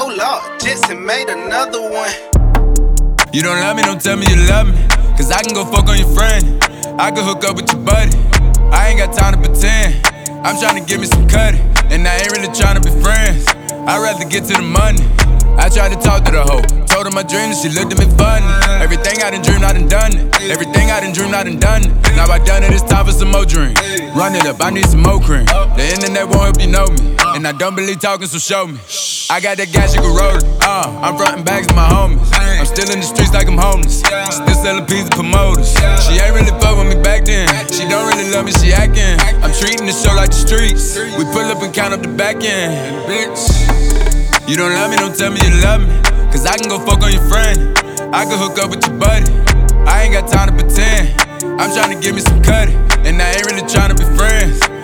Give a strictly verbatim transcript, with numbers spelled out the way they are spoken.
roll up, jets and made another one. You don't love me, don't tell me you love me, cause I can go fuck on your friend. I can hook up with your buddy, I ain't got time to pretend. I'm tryna give me some cutty, and I ain't really tryna be friends. I'd rather get to the money. I tried to talk to the hoe, told her my dreams, she looked at me funny. Everything I done dreamed, I done done it. Everything I done dreamed, I done done it. Now I done it, it's time for some more dreams. Run it up, I need some more cream. The internet won't help you know me, and I don't believe talking, so show me. I got that gas, you can roll it. Uh, I'm frontin' bags with my homies. I'm still in the streets like I'm homeless. Still selling pizza promoters. She ain't really fuck with me back then. She don't really love me, she actin'. I'm treating the show like the streets. We pull up and count up the back end. Bitch, you don't love me, don't tell me you love me, cause I can go fuck on your friend. I can hook up with your buddy, I ain't got time to pretend. I'm tryna give me some cutty, and I ain't really tryna be friends.